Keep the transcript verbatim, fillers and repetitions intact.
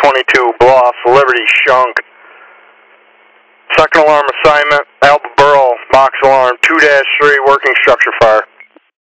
twenty-two, blow off Liberty Shunk. Second alarm assignment, Alba Burrow, box alarm two dash three, working structure fire.